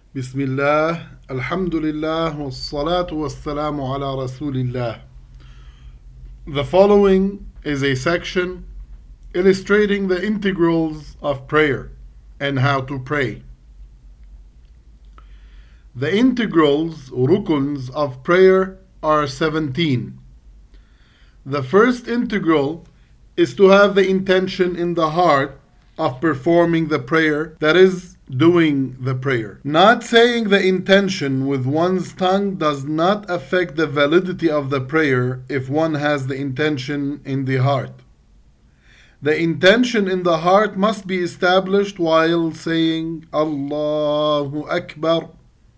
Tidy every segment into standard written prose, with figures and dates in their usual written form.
Bismillah, Alhamdulillah, wassalatu wassalamu ala Rasulillah. The following is a section illustrating the integrals of prayer and how to pray. The integrals, rukuns of prayer are 17. The first integral is to have the intention in the heart of performing the prayer, that is, doing the prayer. Not saying the intention with one's tongue does not affect the validity of the prayer if one has the intention in the heart. The intention in the heart must be established while saying Allahu Akbar,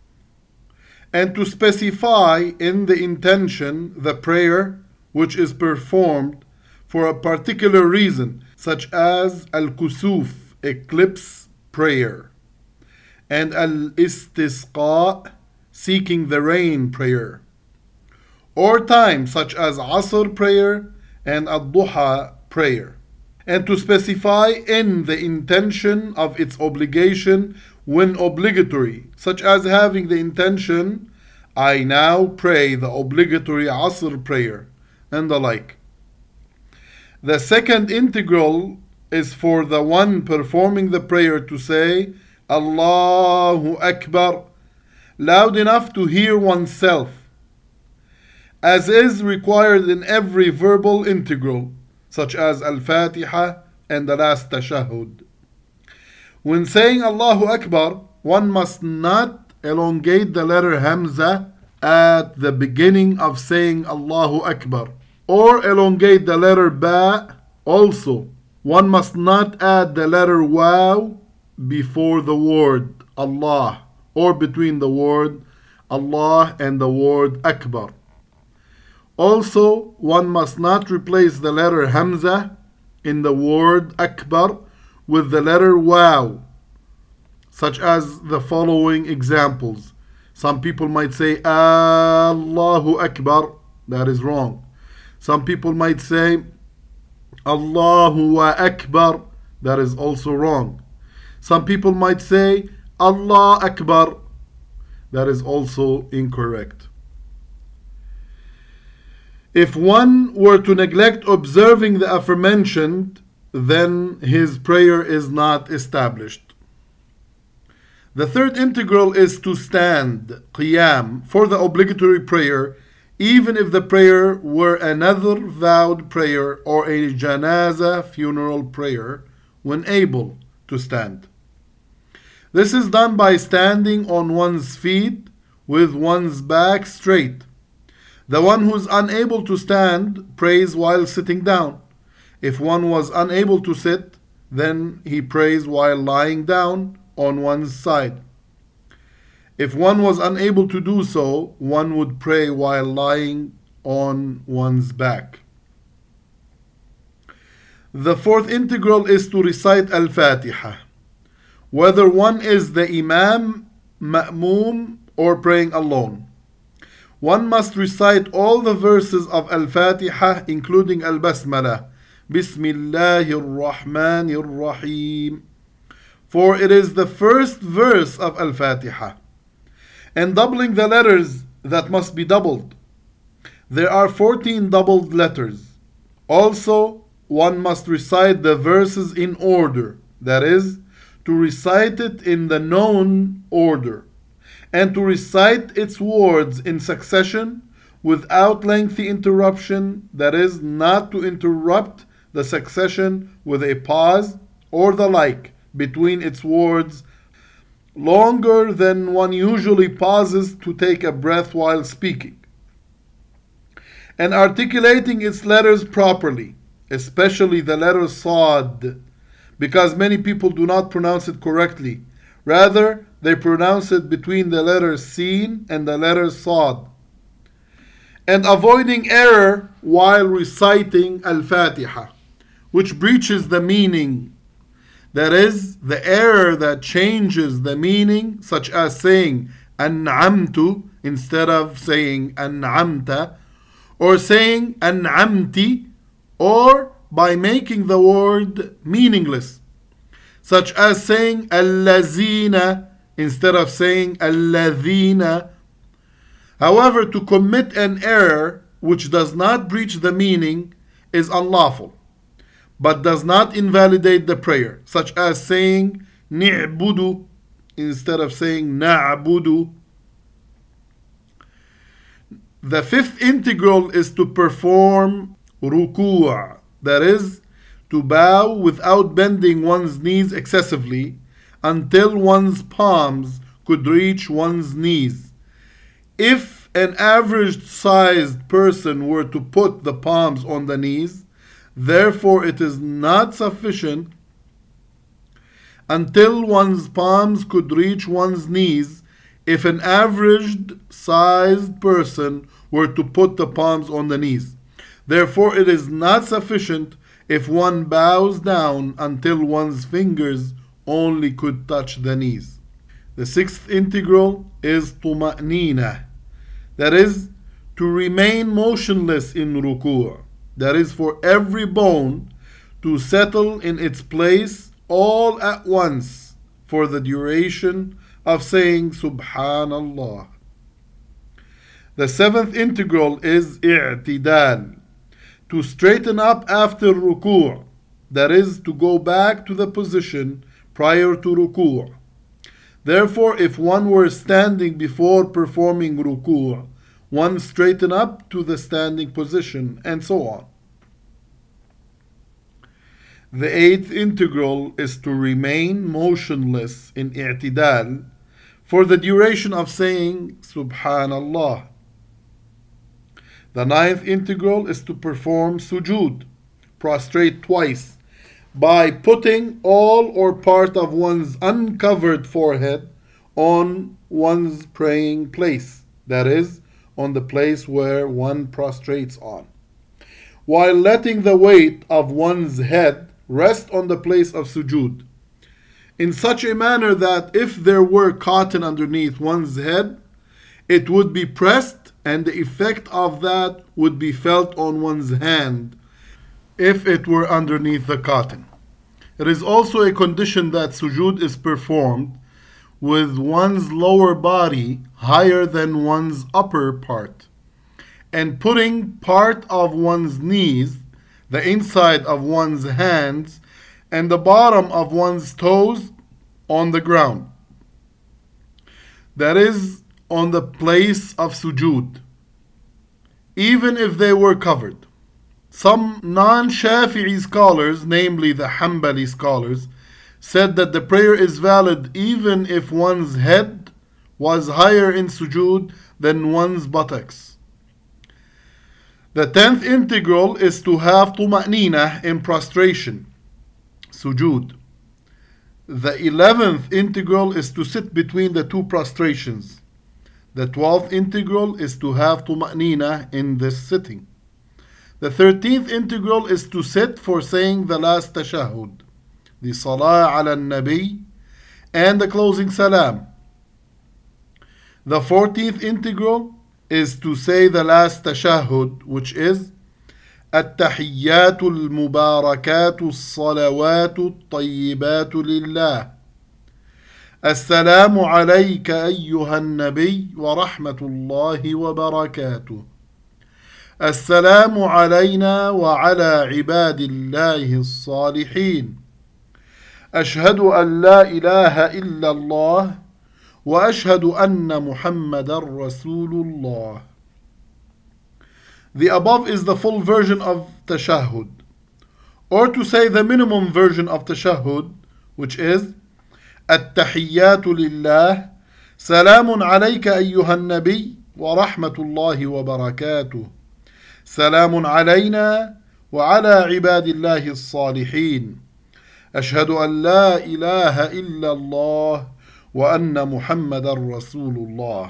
and to specify in the intention the prayer which is performed for a particular reason, such as al-kusuf, eclipse prayer, and al-istisqa, seeking the rain prayer, or time such as asr prayer and ad-duha prayer, and to specify in the intention of its obligation when obligatory, such as having the intention, I now pray the obligatory asr prayer, and the like. The second integral is for the one performing the prayer to say Allahu Akbar loud enough to hear oneself, as is required in every verbal integral, such as Al-Fatiha and the last tashahhud. When saying Allahu Akbar, one must not elongate the letter Hamza at the beginning of saying Allahu Akbar, or elongate the letter Ba. Also, one must not add the letter Waw before the word Allah, or between the word Allah and the word Akbar. Also, one must not replace the letter Hamza in the word Akbar with the letter Waw, such as the following examples. Some people might say Allahu Akbar, that is wrong. Some people might say Allahu Akbar, that is also wrong. Some people might say Allah Akbar, that is also incorrect. If one were to neglect observing the aforementioned, then his prayer is not established. The third integral is to stand, qiyam, for the obligatory prayer, even if the prayer were another vowed prayer or a janaza funeral prayer, when able to stand. This is done by standing on one's feet with one's back straight. The one who is unable to stand prays while sitting down. If one was unable to sit, then he prays while lying down on one's side. If one was unable to do so, one would pray while lying on one's back. The fourth integral is to recite Al-Fatiha, whether one is the Imam, Ma'mum, or praying alone. One must recite all the verses of Al-Fatiha, including Al-Basmalah, Bismillahir Rahmanir Rahim, for it is the first verse of Al-Fatiha, and doubling the letters that must be doubled. There are 14 doubled letters. Also, one must recite the verses in order, that is, to recite it in the known order, and to recite its words in succession without lengthy interruption, that is, not to interrupt the succession with a pause or the like between its words longer than one usually pauses to take a breath while speaking, and articulating its letters properly, especially the letter Sad, because many people do not pronounce it correctly. Rather, they pronounce it between the letter Sin and the letter Sad. And avoiding error while reciting Al-Fatiha, which breaches the meaning. That is, the error that changes the meaning, such as saying An'amtu instead of saying An'amta, or saying An'amti, or by making the word meaningless, such as saying Allazina instead of saying الذين. However, to commit an error which does not breach the meaning is unlawful, but does not invalidate the prayer, such as saying نعبد instead of saying نعبد. The fifth integral is to perform ruku', that is, to bow without bending one's knees excessively until one's palms could reach one's knees. If an average sized person were to put the palms on the knees, therefore it is not sufficient until one's palms could reach one's knees if an average sized person were to put the palms on the knees. Therefore it is not sufficient if one bows down until one's fingers only could touch the knees. The sixth integral is طمأنينة, that is, to remain motionless in ruku', that is, for every bone to settle in its place all at once for the duration of saying Subhanallah. The seventh integral is i'tidal, to straighten up after ruku', that is, to go back to the position prior to ruku'. Therefore, if one were standing before performing ruku', one straighten up to the standing position, and so on. The eighth integral is to remain motionless in i'tidal for the duration of saying Subhanallah. The ninth integral is to perform sujood, prostrate twice, by putting all or part of one's uncovered forehead on one's praying place, that is, on the place where one prostrates on, while letting the weight of one's head rest on the place of sujood, in such a manner that if there were cotton underneath one's head, it would be pressed and the effect of that would be felt on one's hand if it were underneath the cotton. It is also a condition that sujood is performed with one's lower body higher than one's upper part, and putting part of one's knees, the inside of one's hands, and the bottom of one's toes on the ground, that is, on the place of sujood, even if they were covered. Some non-Shafi'i scholars, namely the Hanbali scholars, said that the prayer is valid even if one's head was higher in sujood than one's buttocks. The 10th integral is to have طمأنينة in prostration, sujood. The 11th integral is to sit between the two prostrations. The 12th integral is to have طمأنينة in this sitting. The 13th integral is to sit for saying the last tashahhud, the salah ala nabi, and the closing salam. The 14th integral is to say the last tashahhud, which is التحيات المباركات الصلوات الطيبات لله السلام عليك أيها النبي ورحمة الله وبركاته السلام علينا وعلى عباد الله الصالحين أشهد أن لا إله إلا الله وأشهد أن محمدا رسول الله. The above is the full version of tashahhud, or to say the minimum version of tashahhud, which is التحيات لله سلام عليك أيها النبي ورحمة الله وبركاته سلام علينا وعلى عباد الله الصالحين أشهد أن لا إله إلا الله وأن محمدا رسول الله.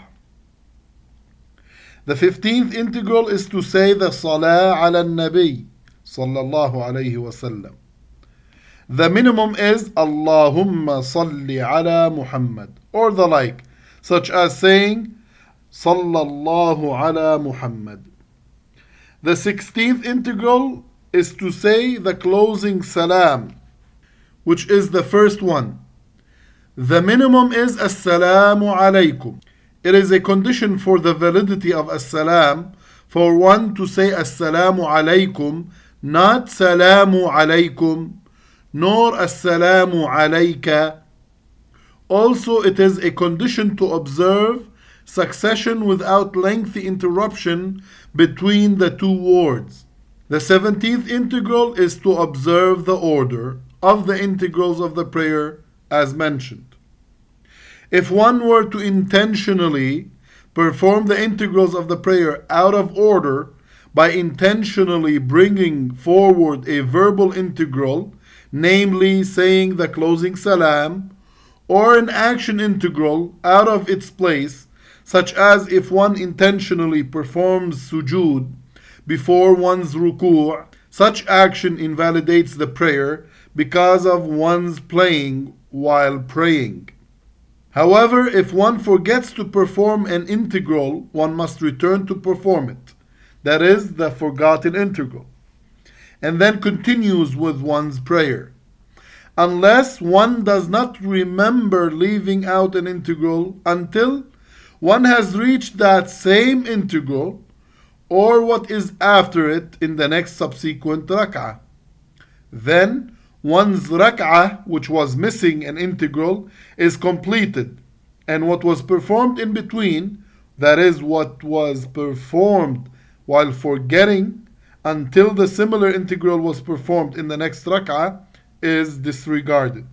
The 15th integral is to say the Salah ala Nabi sallallahu alayhi wasallam. The minimum is Allahumma salli ala Muhammad or the like, such as saying Sallallahu ala Muhammad. The 16th integral is to say the closing salam, which is the first one. The minimum is Assalamu alaikum. It is a condition for the validity of Assalam for one to say Assalamu alaikum, not Salamu alaikum, nor Assalamu alayka. Also, it is a condition to observe succession without lengthy interruption between the two words. The 17th integral is to observe the order of the integrals of the prayer as mentioned. If one were to intentionally perform the integrals of the prayer out of order by intentionally bringing forward a verbal integral, namely saying the closing salam, or an action integral out of its place, such as if one intentionally performs sujood before one's ruku', such action invalidates the prayer because of one's playing while praying. However, if one forgets to perform an integral, one must return to perform it. That is, the forgotten integral, and then continues with one's prayer. Unless one does not remember leaving out an integral until one has reached that same integral or what is after it in the next subsequent rak'ah. Then one's rak'ah, which was missing an integral, is completed, and what was performed in between, that is, what was performed while forgetting until the similar integral was performed in the next rak'ah, is disregarded.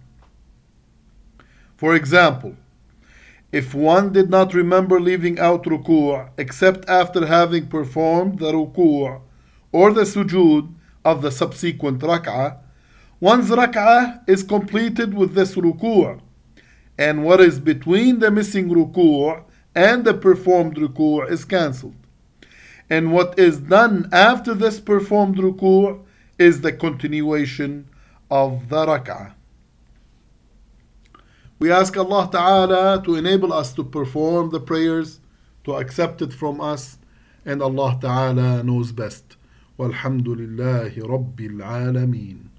For example, if one did not remember leaving out ruku' except after having performed the ruku' or the sujood of the subsequent rak'ah, one's rak'ah is completed with this ruku', and what is between the missing ruku' and the performed ruku' is cancelled. And what is done after this performed ruku' is the continuation of the rak'ah. We ask Allah Ta'ala to enable us to perform the prayers, to accept it from us, and Allah Ta'ala knows best. Walhamdulillahi Rabbil Alameen.